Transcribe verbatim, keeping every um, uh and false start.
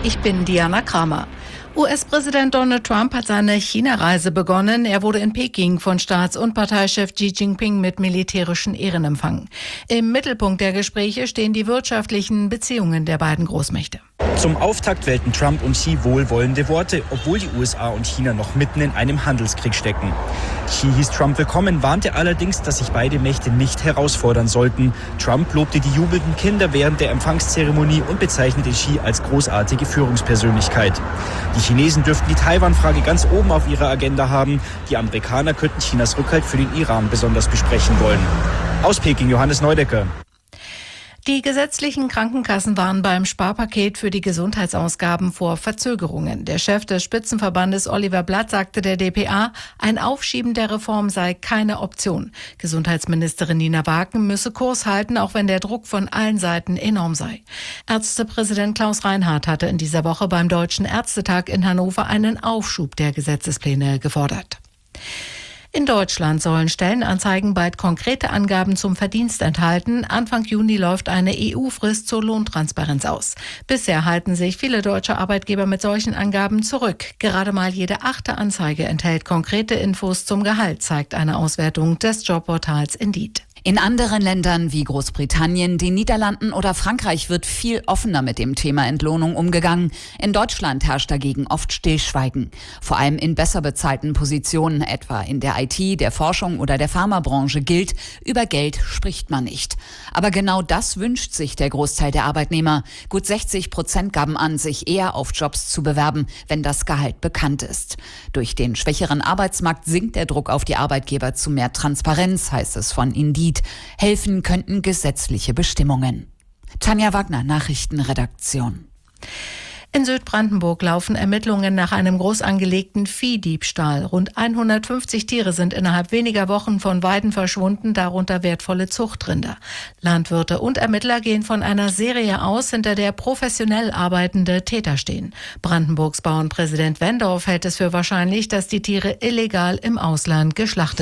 Ich bin Diana Kramer. U S-Präsident Donald Trump hat seine China-Reise begonnen. Er wurde in Peking von Staats- und Parteichef Xi Jinping mit militärischen Ehren empfangen. Im Mittelpunkt der Gespräche stehen die wirtschaftlichen Beziehungen der beiden Großmächte. Zum Auftakt wählten Trump und Xi wohlwollende Worte, obwohl die U S A und China noch mitten in einem Handelskrieg stecken. Xi hieß Trump willkommen, warnte allerdings, dass sich beide Mächte nicht herausfordern sollten. Trump lobte die jubelnden Kinder während der Empfangszeremonie und bezeichnete Xi als großartige Führungspersönlichkeit. Die Chinesen dürften die Taiwan-Frage ganz oben auf ihrer Agenda haben. Die Amerikaner könnten Chinas Rückhalt für den Iran besonders besprechen wollen. Aus Peking, Johannes Neudecker. Die gesetzlichen Krankenkassen waren beim Sparpaket für die Gesundheitsausgaben vor Verzögerungen. Der Chef des Spitzenverbandes Oliver Blatt sagte der d p a, ein Aufschieben der Reform sei keine Option. Gesundheitsministerin Nina Wagen müsse Kurs halten, auch wenn der Druck von allen Seiten enorm sei. Ärztepräsident Klaus Reinhardt hatte in dieser Woche beim Deutschen Ärztetag in Hannover einen Aufschub der Gesetzespläne gefordert. In Deutschland sollen Stellenanzeigen bald konkrete Angaben zum Verdienst enthalten. Anfang Juni läuft eine E U-Frist zur Lohntransparenz aus. Bisher halten sich viele deutsche Arbeitgeber mit solchen Angaben zurück. Gerade mal jede achte Anzeige enthält konkrete Infos zum Gehalt, zeigt eine Auswertung des Jobportals Indeed. In anderen Ländern wie Großbritannien, den Niederlanden oder Frankreich wird viel offener mit dem Thema Entlohnung umgegangen. In Deutschland herrscht dagegen oft Stillschweigen. Vor allem in besser bezahlten Positionen, etwa in der I T, der Forschung oder der Pharmabranche gilt, über Geld spricht man nicht. Aber genau das wünscht sich der Großteil der Arbeitnehmer. Gut sechzig Prozent gaben an, sich eher auf Jobs zu bewerben, wenn das Gehalt bekannt ist. Durch den schwächeren Arbeitsmarkt sinkt der Druck auf die Arbeitgeber zu mehr Transparenz, heißt es von Indeed. Helfen könnten gesetzliche Bestimmungen. Tanja Wagner, Nachrichtenredaktion. In Südbrandenburg laufen Ermittlungen nach einem groß angelegten Viehdiebstahl. Rund hundertfünfzig Tiere sind innerhalb weniger Wochen von Weiden verschwunden, darunter wertvolle Zuchtrinder. Landwirte und Ermittler gehen von einer Serie aus, hinter der professionell arbeitende Täter stehen. Brandenburgs Bauernpräsident Wendorf hält es für wahrscheinlich, dass die Tiere illegal im Ausland geschlachtet